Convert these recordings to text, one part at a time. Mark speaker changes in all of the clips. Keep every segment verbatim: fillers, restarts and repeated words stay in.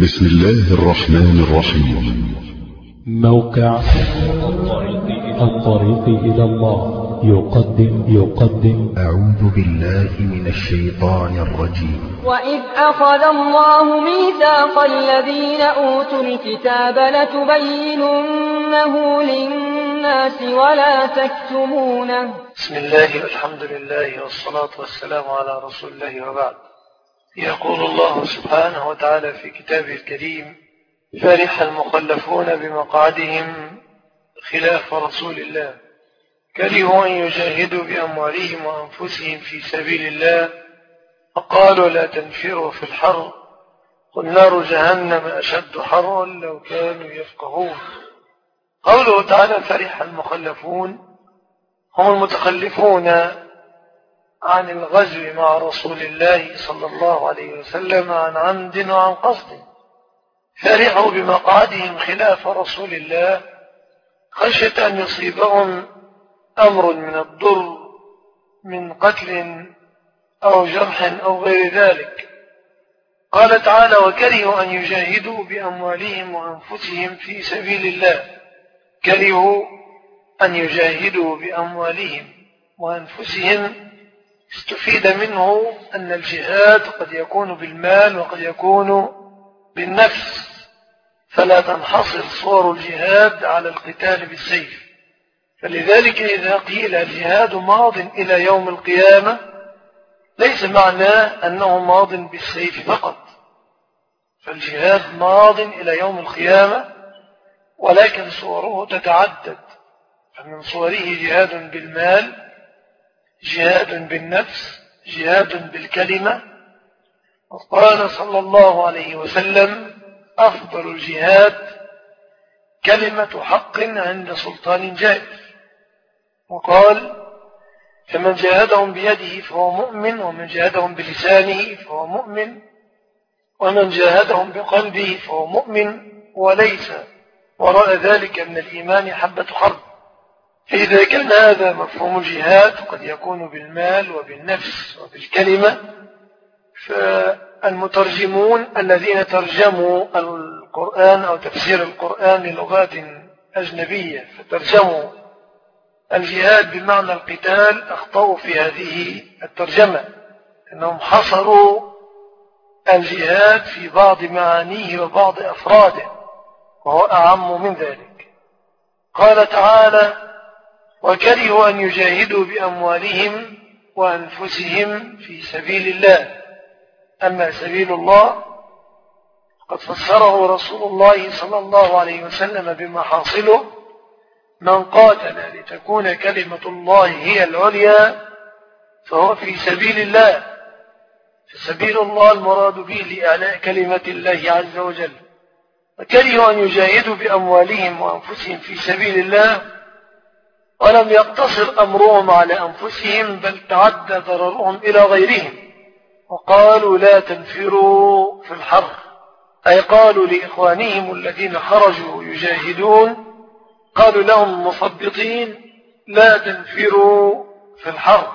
Speaker 1: بسم الله الرحمن الرحيم.
Speaker 2: موقع الطريق إلى الله يقدم يقدم
Speaker 1: أعوذ بالله من الشيطان الرجيم.
Speaker 3: وإذ أخذ الله ميثاق الذين أوتوا الكتاب لتبيننه للناس ولا تكتمونه.
Speaker 4: بسم الله والحمد لله والصلاة والسلام على رسول الله وبعد. يقول الله سبحانه وتعالى في كتابه الكريم: فرح المخلفون بمقعدهم خلاف رسول الله كرهوا أن يجاهدوا بأموالهم وأنفسهم في سبيل الله فقالوا لا تنفروا في الحر قل نار جهنم أشد حرا لو كانوا يفقهون. قوله تعالى فرح المخلفون هم المتخلفون عن الغزو مع رسول الله صلى الله عليه وسلم عن عمد وعن قصد، فرحوا بمقعدهم خلاف رسول الله خشية أن يصيبهم أمر من الضر من قتل أو جرح أو غير ذلك. قال تعالى: وكرهوا أن يجاهدوا بأموالهم وأنفسهم في سبيل الله. كرهوا أن يجاهدوا بأموالهم وأنفسهم، استفيد منه أن الجهاد قد يكون بالمال وقد يكون بالنفس، فلا تنحصر صور الجهاد على القتال بالسيف. فلذلك إذا قيل الجهاد ماض إلى يوم القيامة ليس معناه أنه ماض بالسيف فقط، فالجهاد ماض إلى يوم القيامة ولكن صوره تتعدد، فمن صوره جهاد بالمال، جهاد بالنفس، جهاد بالكلمة. وقال صلى الله عليه وسلم: أفضل الجهاد كلمة حق عند سلطان جائر. وقال: فمن جاهدهم بيده فهو مؤمن، ومن جاهدهم بلسانه فهو مؤمن، ومن جاهدهم بقلبه فهو مؤمن، وليس وراء ذلك من الإيمان حبة حرب. فإذا كان هذا مفهوم الجهاد قد يكون بالمال وبالنفس وبالكلمة، فالمترجمون الذين ترجموا القرآن أو تفسير القرآن للغات أجنبية فترجموا الجهاد بمعنى القتال أخطأوا في هذه الترجمة، أنهم حصروا الجهاد في بعض معانيه وبعض أفراده، وهو أعم من ذلك. قال تعالى: وكرهوا أن يجاهدوا بأموالهم وأنفسهم في سبيل الله. أما سبيل الله قد فسره رسول الله صلى الله عليه وسلم بمحاصله: من قاتل لتكون كلمة الله هي العليا فهو في سبيل الله. فسبيل الله المراد به لإعلاء كلمة الله عز وجل. وكرهوا أن يجاهدوا بأموالهم وأنفسهم في سبيل الله، ولم يقتصر أمرهم على أنفسهم بل تعدى ضررهم إلى غيرهم، وقالوا لا تنفروا في الحر، أي قالوا لإخوانهم الذين خرجوا يجاهدون، قالوا لهم مثبطين: لا تنفروا في الحر.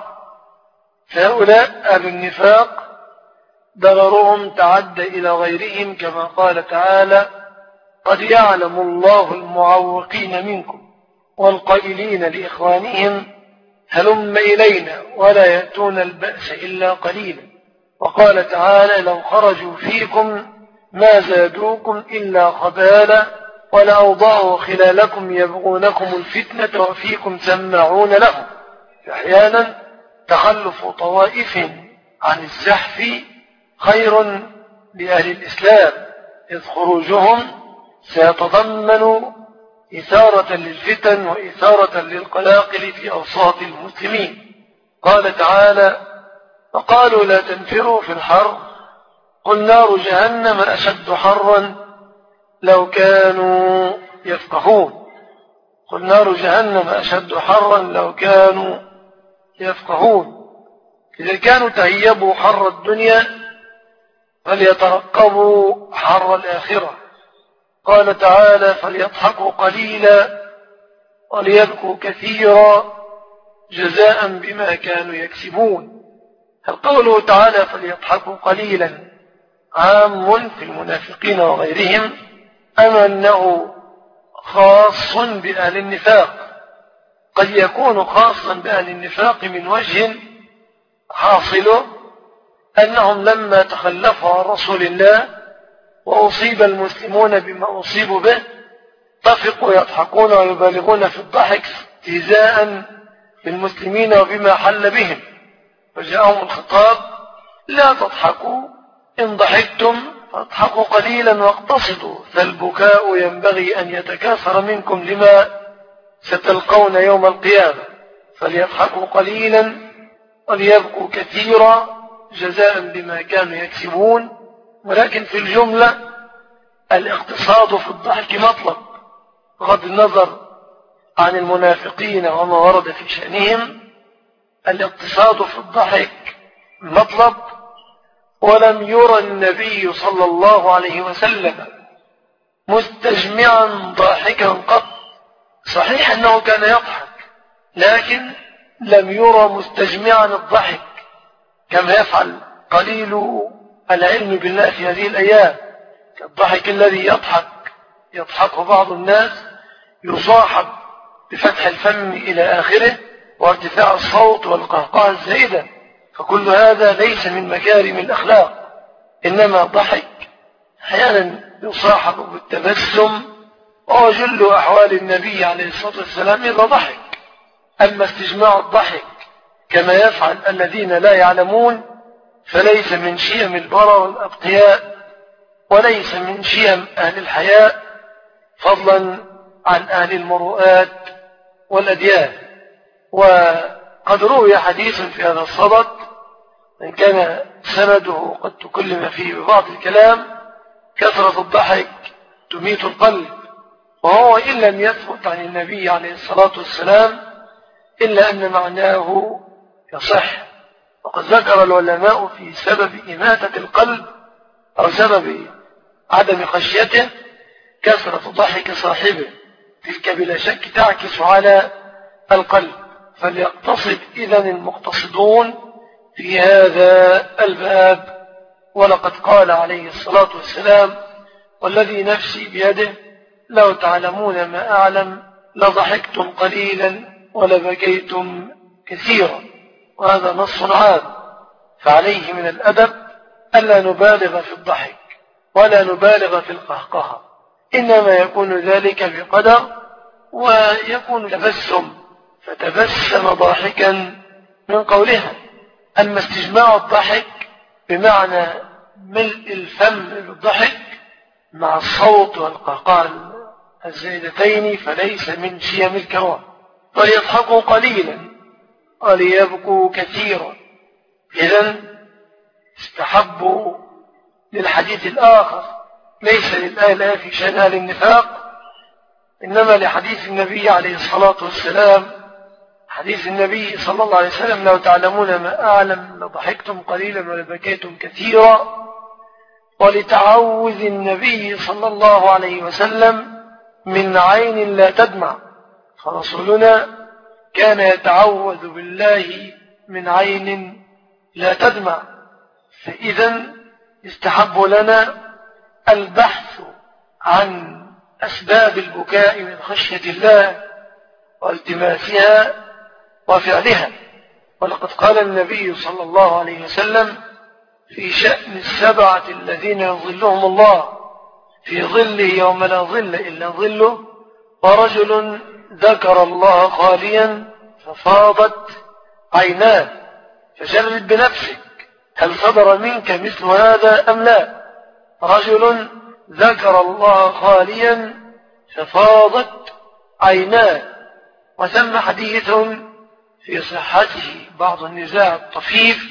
Speaker 4: فهؤلاء أهل النفاق ضررهم تعدى إلى غيرهم، كما قال تعالى: قد يعلم الله المعوقين منكم والقائلين لإخوانهم هلم إلينا ولا يأتون البأس إلا قليلا. وقال تعالى: لو خرجوا فيكم ما زادوكم إلا خبالا ولأوضعوا خلالكم يبغونكم الفتنة وفيكم سماعون لهم. أحيانا تخلف طوائف عن الزحف خير لأهل الإسلام، إذ خروجهم سيتضمن إثارة للفتن وإثارة للقلاقل في أوساط المسلمين. قال تعالى: فقالوا لا تنفروا في الحر قل نار جهنم أشد حرا لو كانوا يفقهون. قل نار جهنم أشد حرا لو كانوا يفقهون. إذا كانوا تهيبوا حر الدنيا فليترقبوا حر الآخرة. قال تعالى: فليضحكوا قليلا وليبكوا كثيرا جزاء بما كانوا يكسبون. قوله تعالى: فليضحكوا قليلا عام في المنافقين وغيرهم أم أنه خاص بأهل النفاق؟ قد يكون خاصا بأهل النفاق من وجه حاصله أنهم لما تخلفوا عن رسول الله وأصيب المسلمون بما أصيبوا به طفقوا يضحكون ويبالغون في الضحك استهزاء بالمسلمين وبما حل بهم، فجاءهم الخطاب: لا تضحكوا، إن ضحكتم فاضحكوا قليلا واقتصدوا، فالبكاء ينبغي أن يتكاثر منكم لما ستلقون يوم القيامة، فليضحكوا قليلا وليبكوا كثيرا جزاء بما كانوا يكسبون. ولكن في الجملة الاقتصاد في الضحك مطلب، بغض النظر عن المنافقين وما ورد في شأنهم. الاقتصاد في الضحك مطلب، ولم يرى النبي صلى الله عليه وسلم مستجمعا ضاحكا قط. صحيح أنه كان يضحك، لكن لم يرى مستجمعا الضحك كما يفعل قليل العلم بالله في هذه الأيام، كالضحك الذي يضحك يضحكه بعض الناس يصاحب بفتح الفم إلى آخره وارتفاع الصوت والقهقه الزائدة، فكل هذا ليس من مكارم الأخلاق، إنما ضحك أحيانا يصاحب بالتبسم، وجل أحوال النبي عليه الصلاة والسلام إذا ضحك. أما استجماع الضحك كما يفعل الذين لا يعلمون فليس من شيم البرى والأبقياء، وليس من شيم أهل الحياء، فضلا عن أهل المروءات والأديان. وقد روي حديث في هذا الصدد إن كان سنده قد تكلم فيه ببعض الكلام: كثرة الضحك تميت القلب، وهو إن لم يثبت عن النبي عليه الصلاة والسلام إلا أن معناه يصح. وقد ذكر العلماء في سبب إماتة القلب أو سبب عدم خشيته كثرة ضحك صاحبه، تلك بلا شك تعكس على القلب، فليقتصد إذن المقتصدون في هذا الباب. ولقد قال عليه الصلاة والسلام: والذي نفسي بيده لو تعلمون ما أعلم لضحكتم قليلا ولبكيتم كثيرا. وهذا نص عام، فعليه من الأدب ألا نبالغ في الضحك ولا نبالغ في القهقهة، إنما يكون ذلك بقدر، ويكون تبسم فتبسم ضاحكا من قولها. أما استجماع الضحك بمعنى ملء الفم بالضحك مع الصوت والقهقه الزائدتين فليس من شيم الكرام. فليضحكوا قليلا وليبكوا كثيرا. إذن استحبوا للحديث الآخر، ليس للآية في شأن أهل النفاق، إنما لحديث النبي عليه الصلاة والسلام، حديث النبي صلى الله عليه وسلم: لو تعلمون ما أعلم لضحكتم قليلا ولبكيتم كثيرا. ولتعوذ النبي صلى الله عليه وسلم من عين لا تدمع، فرسولنا كان يتعوذ بالله من عين لا تدمع. فإذا يستحب لنا البحث عن أسباب البكاء من خشية الله والتماسها وفعلها. ولقد قال النبي صلى الله عليه وسلم في شأن السبعة الذين يظلهم الله في ظله يوم لا ظل إلا ظله: ورجل ذكر الله خاليا ففاضت عيناه. فجرد بنفسك، هل صدر منك مثل هذا أم لا؟ رجل ذكر الله خاليا ففاضت عيناه. وثم حديث في صحته بعض النزاع الطفيف: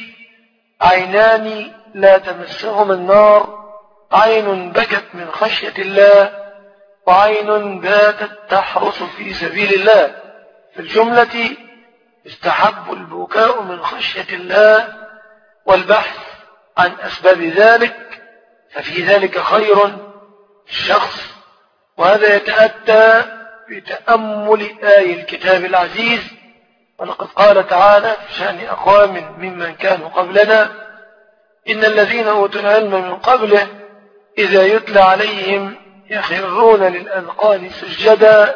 Speaker 4: عينان لا تمسهما النار، عين بكت من خشية الله، وعين باتت تحرس في سبيل الله. في الجملة يستحب البكاء من خشية الله والبحث عن أسباب ذلك، ففي ذلك خير الشخص. وهذا يتأتى بتأمل آي الكتاب العزيز. ولقد قال تعالى في شأن أقوام ممن كانوا قبلنا: إن الذين أوتوا العلم من قبله إذا يتلى عليهم يخرون للأذقان سجدا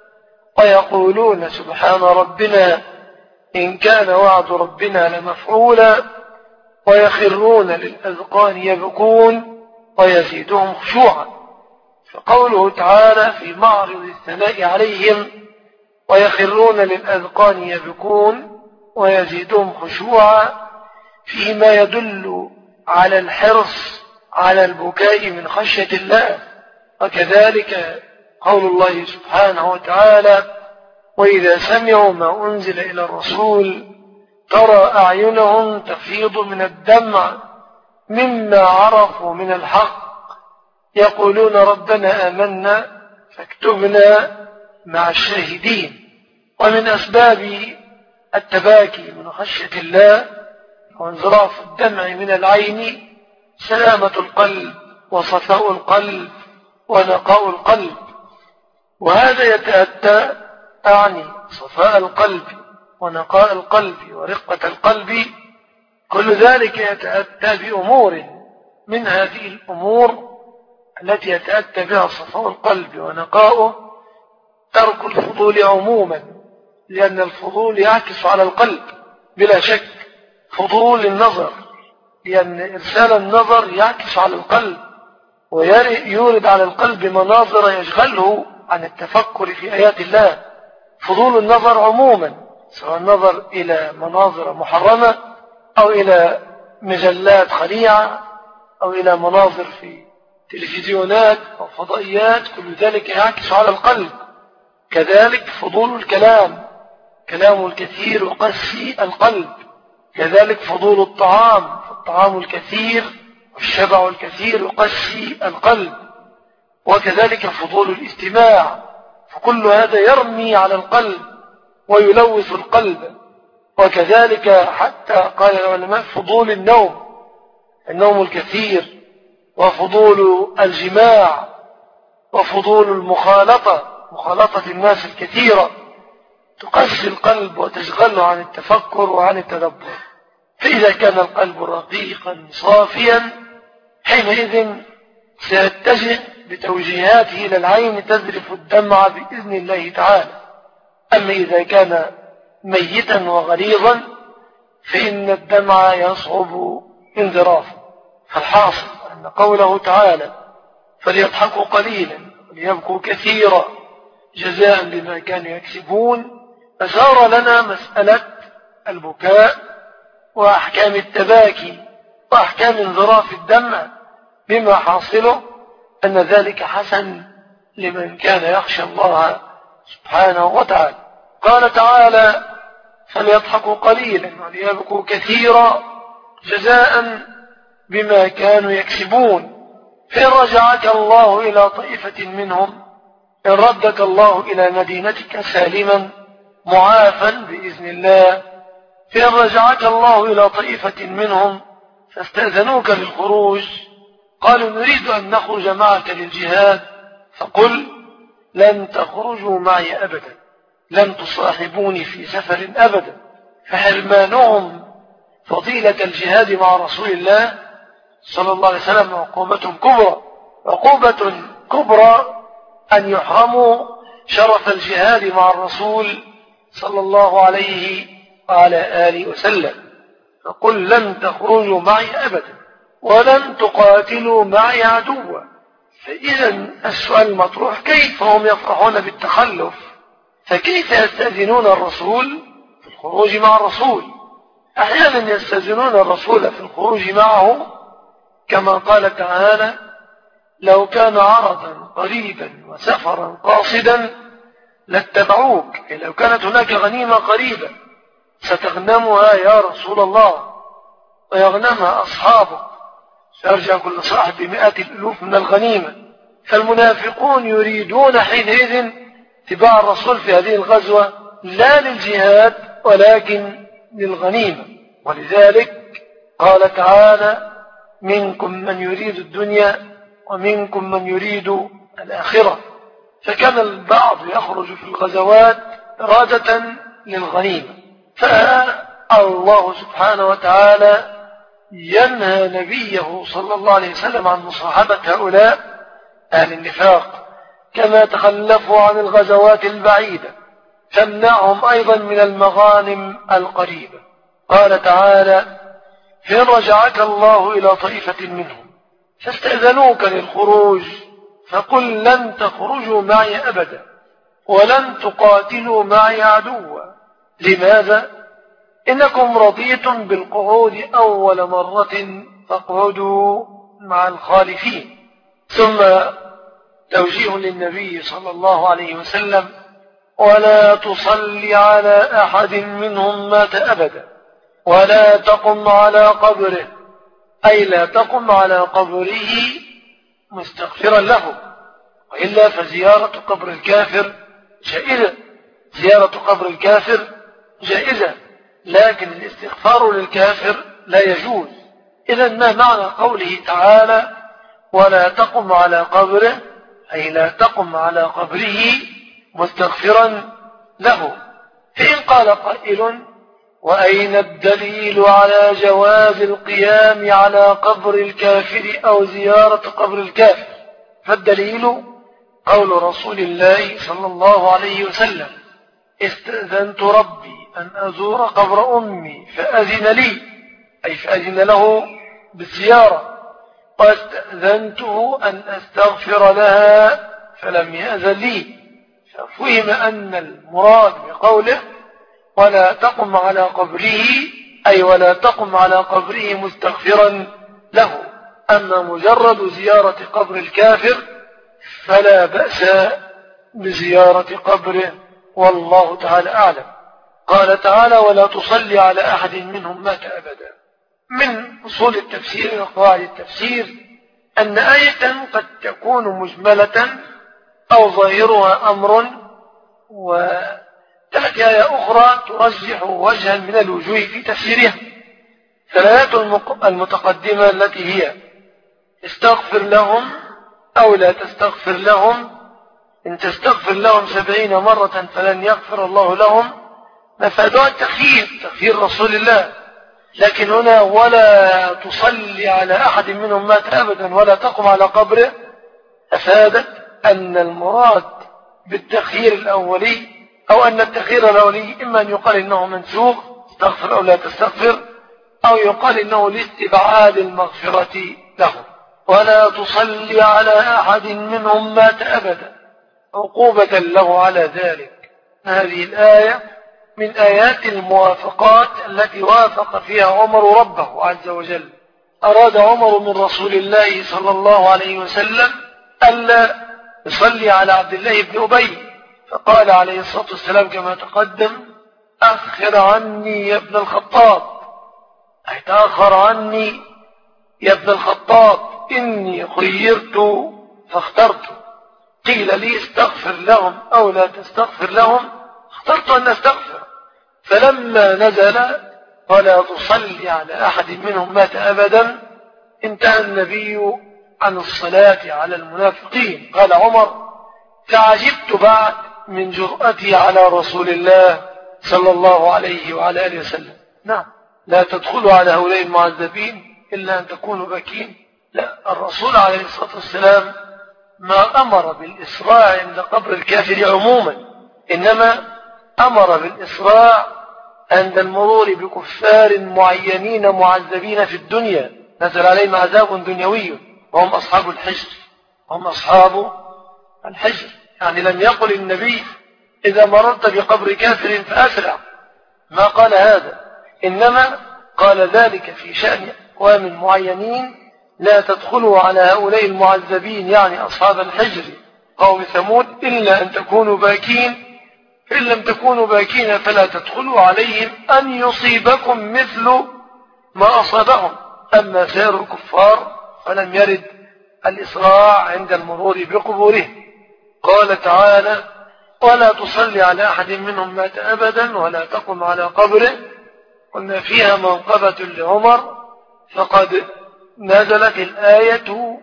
Speaker 4: ويقولون سبحان ربنا إن كان وعد ربنا لمفعولا ويخرون للأذقان يبكون ويزيدهم خشوعا. فقوله تعالى في معرض الثناء عليهم ويخرون للأذقان يبكون ويزيدهم خشوعا فيما يدل على الحرص على البكاء من خشية الله. وكذلك قول الله سبحانه وتعالى وإذا سمعوا ما أنزل إلى الرسول ترى أعينهم تفيض من الدمع مما عرفوا من الحق يقولون ربنا آمنا فاكتبنا مع الشاهدين. ومن أسباب التباكي من خشية الله وانصراف الدمع من العين سلامة القلب وصفاء القلب ونقاء القلب، وهذا يتأتى أعني صفاء القلب ونقاء القلب ورقة القلب، كل ذلك يتأتى بأمور. من هذه الأمور التي يتأتى بها صفاء القلب ونقاؤه ترك الفضول عموما، لأن الفضول يعكس على القلب بلا شك. فضول النظر، لأن إرسال النظر يعكس على القلب ويورد على القلب مناظر يشغله عن التفكر في آيات الله. فضول النظر عموما، سواء النظر إلى مناظر محرمة أو إلى مجلات خليعة أو إلى مناظر في تلفزيونات أو فضائيات، كل ذلك يعكس على القلب. كذلك فضول الكلام، كلام الكثير يقسي القلب. كذلك فضول الطعام، فالطعام الكثير والشبع الكثير يقسي القلب. وكذلك فضول الاستماع، فكل هذا يرمي على القلب ويلوث القلب. وكذلك حتى قال العلماء فضول النوم، النوم الكثير، وفضول الجماع، وفضول المخالطة، مخالطة الناس الكثيرة تقسي القلب وتشغله عن التفكر وعن التدبر. فإذا كان القلب رقيقا صافيا حينئذ سيتجه بتوجيهاته إلى العين تذرف الدمع بإذن الله تعالى. أما إذا كان ميتا وغليظا فإن الدمع يصعب انذرافه. فالحاصل أن قوله تعالى فليضحكوا قليلا وليبكوا كثيرا جزاء بما كانوا يكسبون أثار لنا مسألة البكاء وأحكام التباكي وأحكام انذراف الدمع، بما حاصله أن ذلك حسن لمن كان يخشى الله سبحانه وتعالى. قال تعالى فليضحكوا قليلا وليبكوا كثيرا جزاء بما كانوا يكسبون. فإن رجعك الله إلى طائفة منهم، إن ردك الله إلى مدينتك سالما معافا بإذن الله، فإن رجعك الله إلى طائفة منهم فاستأذنوك للخروج قالوا نريد أن نخرج معك للجهاد فقل لن تخرجوا معي أبدا، لن تصاحبوني في سفر أبدا. فحرمانهم فضيلة الجهاد مع رسول الله صلى الله عليه وسلم عقوبة كبرى، عقوبة كبرى أن يحرموا شرف الجهاد مع الرسول صلى الله عليه وعلى آله وسلم. فقل لن تخرجوا معي أبدا ولن تقاتلوا معي عدوا. فإذا السؤال المطروح كيف هم يفرحون بالتخلف؟ فكيف يستأذنون الرسول في الخروج مع الرسول؟ أحيانا يستأذنون الرسول في الخروج معه كما قال تعالى لو كان عرضا قريبا وسفرا قاصدا لاتبعوك، لو كانت هناك غنيمة قريبة ستغنمها يا رسول الله ويغنمها أصحابك، سيرجع كل صاحب بمئة الألوف من الغنيمة. فالمنافقون يريدون حينئذ اتباع الرسول في هذه الغزوة لا للجهاد ولكن للغنيمة. ولذلك قال تعالى منكم من يريد الدنيا ومنكم من يريد الآخرة. فكان البعض يخرج في الغزوات إرادة للغنيمة، فالله سبحانه وتعالى ينهى نبيه صلى الله عليه وسلم عن مصاحبة هؤلاء أهل النفاق، كما تخلفوا عن الغزوات البعيدة تمنعهم أيضا من المغانم القريبة. قال تعالى: فإن رجعك الله إلى طائفة منهم فاستأذنوك للخروج فقل لن تخرجوا معي أبدا ولن تقاتلوا معي عدوا. لماذا؟ إنكم رضيتم بالقعود أول مرة فاقعدوا مع الخالفين. ثم توجيه للنبي صلى الله عليه وسلم: ولا تصلي على أحد منهم مات أبدا ولا تقم على قبره، أي لا تقم على قبره مستغفرا له، وإلا فزيارة قبر الكافر جائزة، زيارة قبر الكافر جائزة، لكن الاستغفار للكافر لا يجوز. إذن ما معنى قوله تعالى: ولا تقم على قبره، أي لا تقم على قبره مستغفرا له. فإن قال قائل: وأين الدليل على جواز القيام على قبر الكافر أو زيارة قبر الكافر؟ فالدليل قول رسول الله صلى الله عليه وسلم: استأذنت ربي أن أزور قبر أمي فأذن لي، أي فأذن له بالزيارة، واستأذنته أن أستغفر لها فلم يأذن لي. ففهم أن المراد بقوله ولا تقم على قبره، أي ولا تقم على قبره مستغفرا له. أما مجرد زيارة قبر الكافر فلا بأس بزيارة قبره، والله تعالى أعلم. قال تعالى: ولا تصلي على أحد منهم مات أبدا. من أصول التفسير وقواعد التفسير أن آية قد تكون مجملة أو ظاهرها أمر، وتأتي آية أخرى ترجح وجها من الوجوه في تفسيرها. فالآيات المتقدمة التي هي استغفر لهم أو لا تستغفر لهم، إن تستغفر لهم سبعين مرة فلن يغفر الله لهم، مفادها التخيير، تخيير رسول الله. لكن هنا ولا تصلي على أحد منهم مات أبدا ولا تقم على قبره، أفادت أن المراد بالتخيير الأولي أو أن التخيير الأولي إما أن يقال إنه منسوخ استغفر أو لا تستغفر، أو يقال إنه لاستبعاد المغفرة لهم. ولا تصلي على أحد منهم مات أبدا عقوبة له على ذلك. هذه الآية من آيات الموافقات التي وافق فيها عمر ربه عز وجل. أراد عمر من رسول الله صلى الله عليه وسلم ألا يصلي على عبد الله بن أبي، فقال عليه الصلاة والسلام كما تقدم: أخر عني يا ابن الخطاب، أي تأخر عني يا ابن الخطاب، إني خيرت فاخترت، قيل لي استغفر لهم أو لا تستغفر لهم، اخترت أن أستغفر. فلما نزل ولا تصلي على أحد منهم مات أبدا انتهى النبي عن الصلاة على المنافقين. قال عمر: فعجبت بعد من جرأتي على رسول الله صلى الله عليه وعلى آله وسلم. نعم، لا تدخلوا على هؤلاء المعذبين إلا أن تكونوا باكين. لا، الرسول عليه الصلاة والسلام ما أمر بالإسراع عند قبر الكافر عموما، إنما أمر بالإسراع عند المرور بكفار معينين معذبين في الدنيا نزل عليهم عذاب دنيوي، وهم أصحاب الحجر، هم أصحاب الحجر. يعني لم يقل النبي إذا مررت بقبر كافر فأسرع، ما قال هذا، إنما قال ذلك في شأن أقوام معينين: لا تدخلوا على هؤلاء المعذبين يعني أصحاب الحجر قوم ثمود إلا أن تكونوا باكين، فإن لم تكونوا باكين فلا تدخلوا عليهم أن يصيبكم مثل ما أصابهم. أما سائر الكفار فلم يرد الإسراع عند المرور بقبورهم. قال تعالى: ولا تصلي على أحد منهم مات أبدا ولا تقم على قبره. قلنا فيها منقبة لعمر، فقد نزلت الآية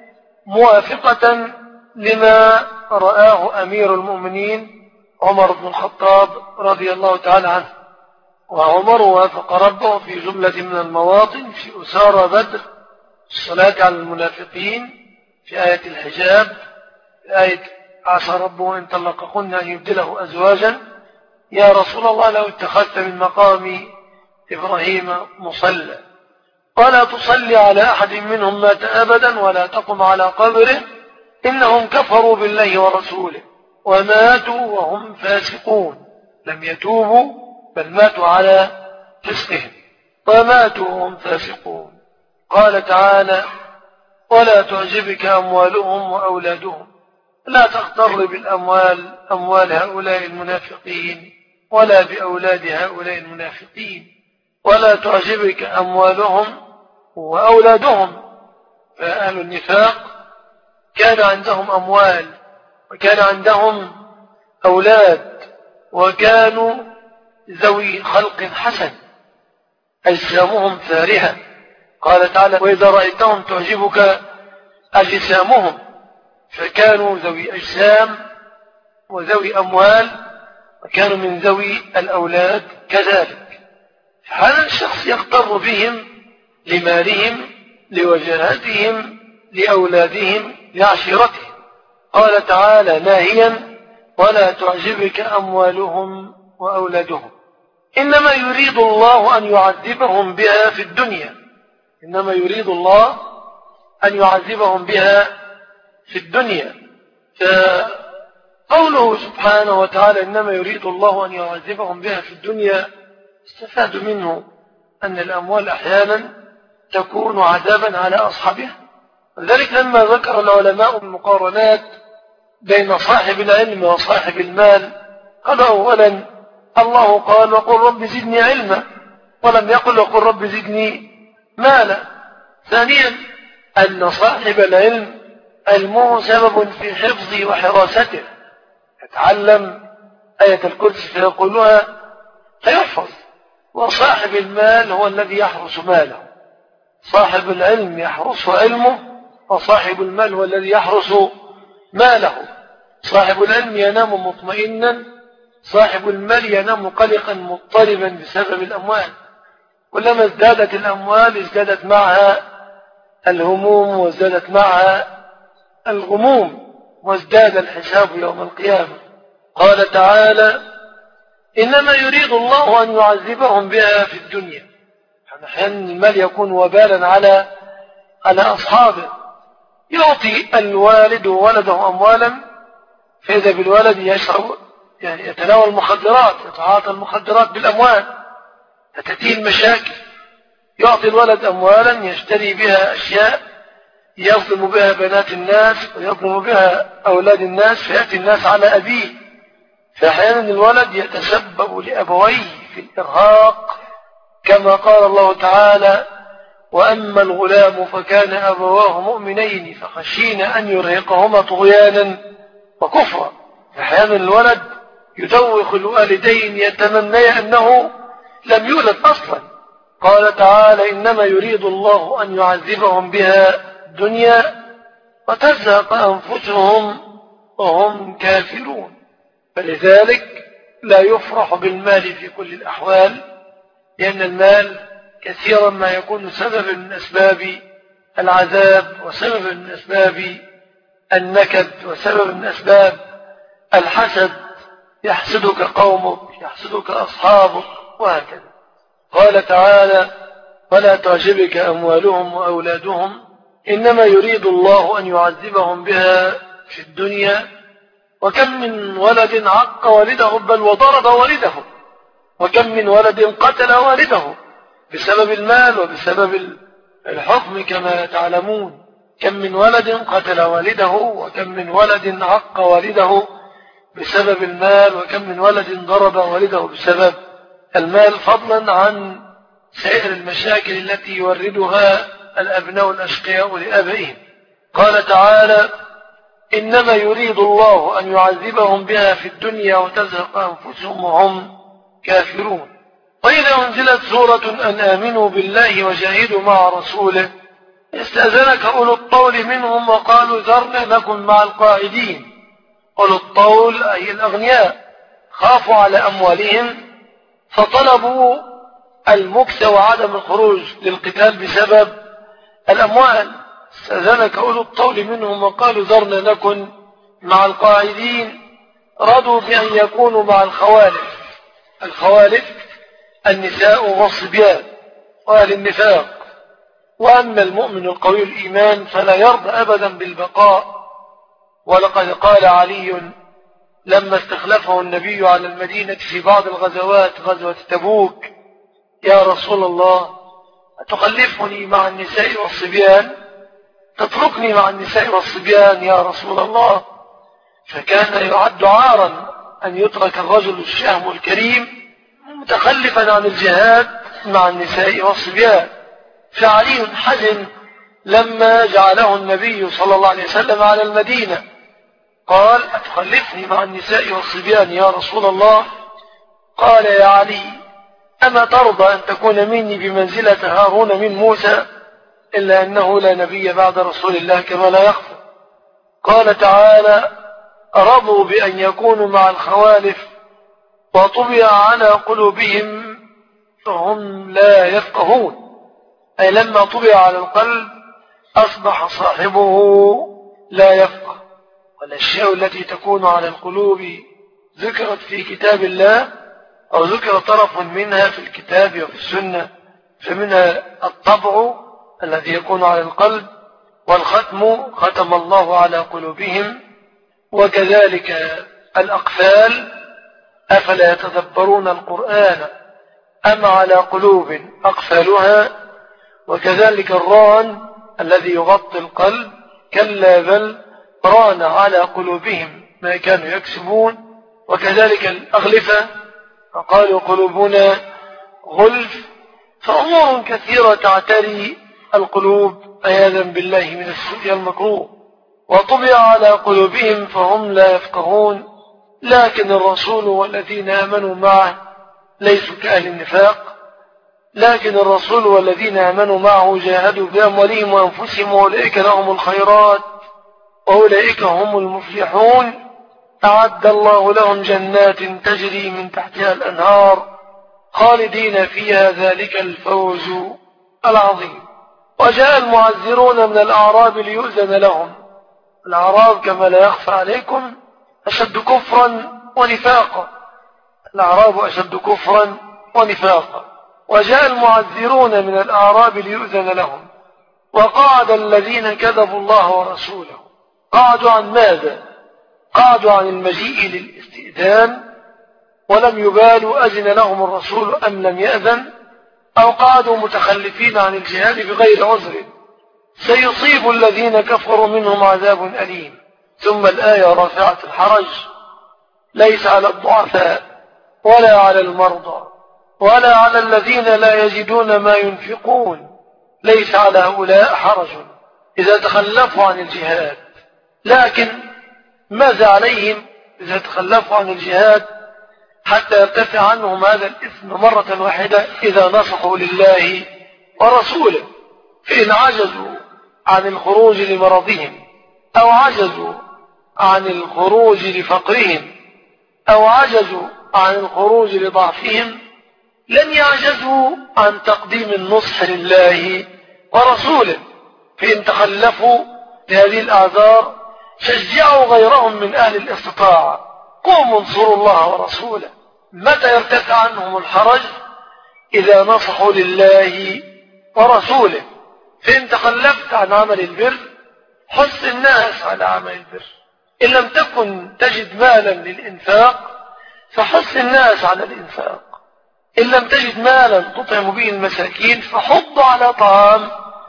Speaker 4: موافقة لما رآه أمير المؤمنين عمر بن الخطاب رضي الله تعالى عنه. وعمر وافق ربه في جملة من المواطن: في أسارى بدر، الصلاة على المنافقين، في آية الحجاب، في آية عسى ربه إن طلقكن أن يبدله أزواجا. يا رسول الله لو اتخذت من مقام إبراهيم مصلى، ولا تصلي على أحد منهم مات أبدا ولا تقم على قبره، إنهم كفروا بالله ورسوله وماتوا وهم فاسقون. لم يتوبوا بل ماتوا على فسقهم وماتوا وهم فاسقون. قال تعالى: ولا تعجبك أموالهم وأولادهم. لا تغتر بالأموال أموال هؤلاء المنافقين ولا بأولاد هؤلاء المنافقين. ولا تعجبك أموالهم وأولادهم. فأهل النفاق كان عندهم أموال وكان عندهم أولاد وكانوا ذوي خلق حسن، أجسامهم فارهة. قال تعالى: وإذا رأيتهم تعجبك أجسامهم. فكانوا ذوي أجسام وذوي أموال وكانوا من ذوي الأولاد كذلك. هذا الشخص يغتر بهم لمالهم، لوجهاتهم، لأولادهم، لعشيرتهم. قال تعالى ناهيا: ولا تعجبك أموالهم وأولادهم. إنما يريد الله أن يعذبهم بها في الدنيا. إنما يريد الله أن يعذبهم بها في الدنيا. فقوله سبحانه وتعالى إنما يريد الله أن يعذبهم بها في الدنيا، استفاد منه أن الأموال أحيانا تكون عذابا على أصحابها. ولذلك لما ذكر العلماء المقارنات بين صاحب العلم وصاحب المال، قال أولا الله قال: وقل رب زدني علما، ولم يقل وقل رب زدني مالا. ثانيا أن صاحب العلم علمه سبب في حفظه وحراسته، يتعلم آية الكرسي فيقولها فيحفظ. وصاحب المال هو الذي يحرس ماله. صاحب العلم يحرس علمه، وصاحب المال هو الذي يحرس ماله. صاحب العلم ينام مطمئنا، صاحب المال ينام قلقا مضطربا بسبب الأموال. كلما ازدادت الأموال ازدادت معها الهموم وازدادت معها الغموم وازداد الحساب يوم القيامة. قال تعالى: إنما يريد الله أن يعذبهم بها في الدنيا. أحيانا المال يكون وبالا على على أصحابه. يعطي الوالد ولده أموالا، فإذا بالولد يشرب يعني يتناول المخدرات، يتعاطى المخدرات بالأموال، فتأتيه المشاكل. يعطي الولد أموالا يشتري بها أشياء يظلم بها بنات الناس ويظلم بها أولاد الناس، فيأتي الناس على أبيه. فأحيانا الولد يتسبب لأبويه في الإرهاق، كما قال الله تعالى: وأما الغلام فكان أبواه مؤمنين فخشينا أن يرهقهما طغيانا وكفرا. أحيانا الولد يدوخ الوالدين يتمنى أنه لم يولد أصلا. قال تعالى: إنما يريد الله أن يعذبهم بها الدنيا وتزهق أنفسهم وهم كافرون. فلذلك لا يفرح بالمال في كل الأحوال، لأن المال كثيرا ما يكون سببا من أسباب العذاب وسببا من أسباب النكد وسببا من أسباب الحسد. يحسدك قومك، يحسدك أصحابك، وهكذا. قال تعالى: ولا تعجبك أموالهم وأولادهم، إنما يريد الله أن يعذبهم بها في الدنيا. وكم من ولد عق والده بل وضرب والده، وكم من ولد قتل والده بسبب المال وبسبب الحكم كما تعلمون. كم من ولد قتل والده، وكم من ولد عق والده بسبب المال، وكم من ولد ضرب والده بسبب المال، فضلا عن سائر المشاكل التي يوردها الأبناء الأشقياء لآبائهم. قال تعالى: إنما يريد الله أن يعذبهم بها في الدنيا وتزهق أنفسهم وهم كافرون. وإذا أنزلت سورة أن آمنوا بالله وجاهدوا مع رسوله استأذنك أولو الطول منهم وقالوا ذرنا نكن مع القاعدين. أولو الطول أي الأغنياء، خافوا على أموالهم فطلبوا المكث وعدم الخروج للقتال بسبب الأموال. استأذنك أولو الطول منهم وقالوا ذرنا نكن مع القاعدين. رضوا بأن يكونوا مع الخوالف. الخوالف النساء والصبيان وأهل النفاق. وأما المؤمن القوي الإيمان فلا يرضى أبدا بالبقاء. ولقد قال علي لما استخلفه النبي على المدينة في بعض الغزوات، غزوة تبوك: يا رسول الله، أتخلفني مع النساء والصبيان؟ تتركني مع النساء والصبيان يا رسول الله؟ فكان يعد عارا أن يترك الرجل الشهم الكريم متخلفا عن الجهاد مع النساء والصبيان. فعلي حزن لما جعله النبي صلى الله عليه وسلم على المدينة. قال: أتخلفني مع النساء والصبيان يا رسول الله؟ قال: يا علي، أما ترضى أن تكون مني بمنزلة هارون من موسى؟ إلا أنه لا نبي بعد رسول الله كما لا يخفى. قال تعالى: رضوا بأن يكونوا مع الخوالف وطبع على قلوبهم فهم لا يفقهون. أي لما طبع على القلب أصبح صاحبه لا يفقه. والأشياء التي تكون على القلوب ذكرت في كتاب الله أو ذكر طرف منها في الكتاب وفي السنة، فمنها الطبع الذي يكون على القلب، والختم ختم الله على قلوبهم، وكذلك الأقفال أفلا يتدبرون القرآن أم على قلوب أقفالها، وكذلك الران الذي يغطي القلب، كلا بل ران على قلوبهم ما كانوا يكسبون، وكذلك الأغلفة فقالوا قلوبنا غلف. فأمور كثيرة تعتري القلوب عياذا بالله من السوء المكروه. وطبع على قلوبهم فهم لا يفقهون. لكن الرسول والذين آمنوا معه ليسوا كأهل النفاق، لكن الرسول والذين آمنوا معه جاهدوا بأموالهم وأنفسهم وأولئك لهم الخيرات وأولئك هم المفلحون. أعد الله لهم جنات تجري من تحتها الأنهار خالدين فيها، ذلك الفوز العظيم. وجاء المعذرون من الأعراب ليؤذن لهم. الأعراب كما لا يخفى عليكم أشد كفرا ونفاقا. الأعراب أشد كفرا ونفاقا. وجاء المعذرون من الأعراب ليؤذن لهم، وقعد الذين كذبوا الله ورسوله. قعدوا عن ماذا؟ قعدوا عن المجيء للاستئذان ولم يبالوا أذن لهم الرسول أم لم يأذن، أو قعدوا متخلفين عن الجهاد بغير عذر. سيصيب الذين كفروا منهم عذاب أليم. ثم الآية رافعة الحرج: ليس على الضعفاء ولا على المرضى ولا على الذين لا يجدون ما ينفقون. ليس على هؤلاء حرج إذا تخلفوا عن الجهاد، لكن ماذا عليهم إذا تخلفوا عن الجهاد حتى يرتفع عنهم هذا الإثم مرة واحدة إذا نصحوا لله ورسوله؟ فإن عجزوا عن الخروج لمرضهم، أو عجزوا عن الخروج لفقرهم، أو عجزوا عن الخروج لضعفهم، لن يعجزوا عن تقديم النصح لله ورسوله. فإن تخلفوا لهذه الأعذار شجعوا غيرهم من أهل الاستطاعة: قوموا انصروا الله ورسوله. متى يرتفع عنهم الحرج؟ إذا نصحوا لله ورسوله. فإن تخلفت عن عمل البر حث الناس على عمل البر. إن لم تكن تجد مالا للإنفاق فحث الناس على الإنفاق. إن لم تجد مالا تطعم به المساكين فحض على طعام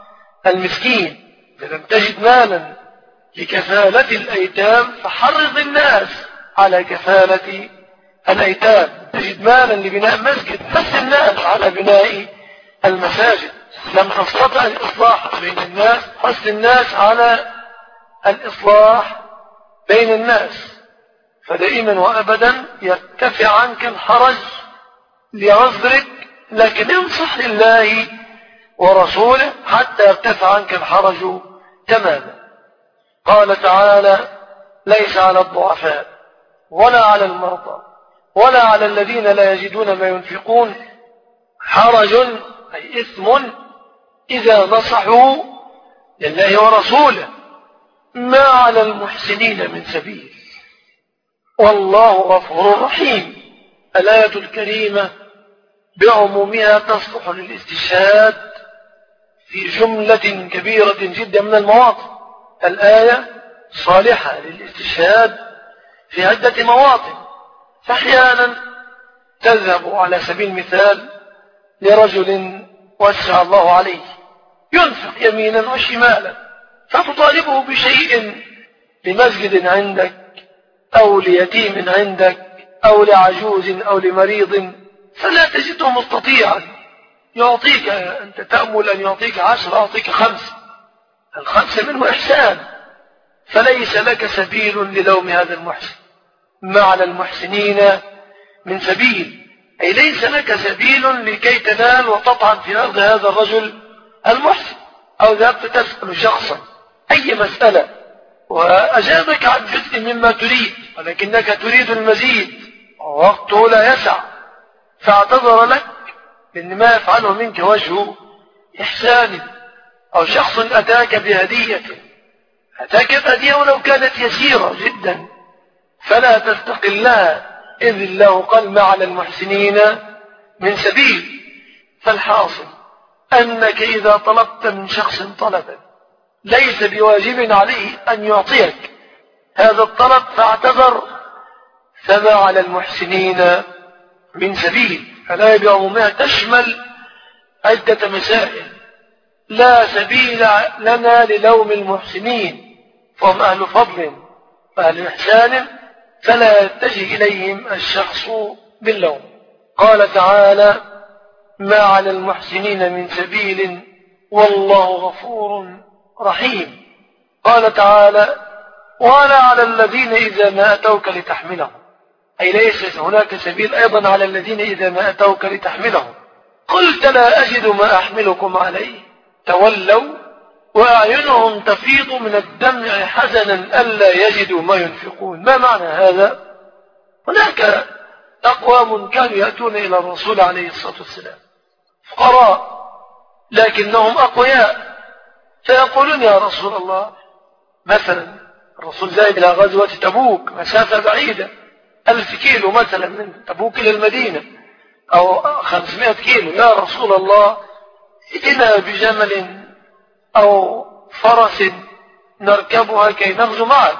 Speaker 4: المسكين. إذا لم تجد مالا لكفالة الأيتام فحرض الناس على كفالة الأيتام. تجد مالا لبناء مسجد، حث الناس على بناء المساجد. لم تستطع الإصلاح بين الناس، حث الناس على الإصلاح بين الناس. فدائما وأبدا يرتفع عنك الحرج لعذرك، لكن انصح لله ورسوله حتى يرتفع عنك الحرج تماما. قال تعالى: ليس على الضعفاء ولا على المرضى ولا على الذين لا يجدون ما ينفقون حرج أي إثم إذا نصحوا لله ورسوله ما على المحسنين من سبيل والله غفور رحيم. الآية الكريمة بعمومها تصلح للاستشهاد في جملة كبيرة جدا من المواطن. الآية صالحة للاستشهاد في عدة مواطن، فأحيانا تذهب على سبيل المثال لرجل وسع الله عليه ينفق يمينا وشمالا، فتطالبه بشيء لمسجد عندك أو ليتيم عندك أو لعجوز أو لمريض، فلا تجده مستطيعا يعطيك، أنت تأمل أن يعطيك عشر أعطيك خمس، الخمسة منه إحسان، فليس لك سبيل للوم هذا المحسن. ما على المحسنين من سبيل أي ليس لك سبيل لكي تنال وتطعن في أرض هذا الرجل المحسن، أو ذهبت تسأل شخصا أي مسألة وأجابك عن جزء مما تريد ولكنك تريد المزيد ووقته لا يسع، فاعتذر لك لأن ما يفعله منك وجه إحسان. أو شخص أتاك بهدية أتاك بهدية ولو كانت يسيرة جدا فلا تستقلها، إذ الله قال ما على المحسنين من سبيل. فالحاصل أنك إذا طلبت من شخص طلبا ليس بواجب عليه أن يعطيك هذا الطلب فاعتذر، فما على المحسنين من سبيل. فالآية بعمومها تشمل عدة مسائل. لا سبيل لنا للوم المحسنين، فهم أهل فضل وأهل إحسان، فلا يتجه إليهم الشخص باللوم. قال تعالى ما على المحسنين من سبيل والله غفور رحيم. قال تعالى ولا على الذين إذا ما أتوك لتحملهم، أي ليس هناك سبيل أيضا على الذين إذا ما أتوك لتحملهم قلت لا أجد ما أحملكم عليه تولوا وأعينهم تفيض من الدمع حزنا ألا يجدوا ما ينفقون. ما معنى هذا؟ هناك أقوام كانوا يأتون إلى الرسول عليه الصلاة والسلام فقراء لكنهم أقوياء، فيقولون يا رسول الله، مثلا الرسول ذاهب إلى غزوة تبوك مسافة بعيدة ألف كيلو مثلا من تبوك إلى المدينة أو خمسمائة كيلو، يا رسول الله ائتنا بجمل أو فرس نركبها كي نغزو معك،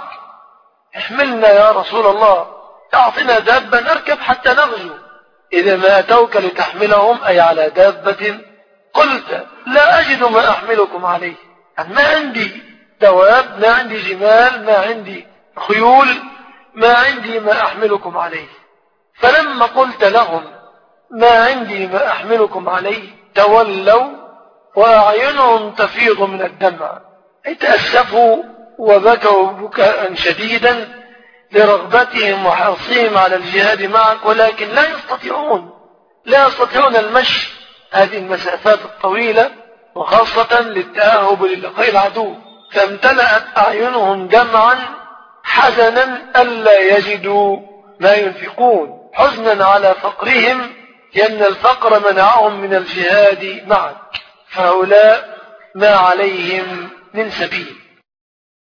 Speaker 4: احملنا يا رسول الله، تعطينا دابة نركب حتى نغزو. إذا ما أتوك لتحملهم أي على دابة قلت لا أجد ما أحملكم عليه، يعني ما عندي دواب، ما عندي جمال، ما عندي خيول، ما عندي ما أحملكم عليه. فلما قلت لهم ما عندي ما أحملكم عليه تولوا وأعينهم تفيض من الدمع، أي تأسفوا وبكوا بكاء شديدا لرغبتهم وحرصهم على الجهاد معك، ولكن لا يستطيعون لا يستطيعون المشي هذه المسافات الطويلة وخاصة للتأهب للقاء العدو، فامتلأت أعينهم دمعا حزنا ألا يجدوا ما ينفقون، حزنا على فقرهم لأن الفقر منعهم من الجهاد معك، فهؤلاء ما عليهم من سبيل.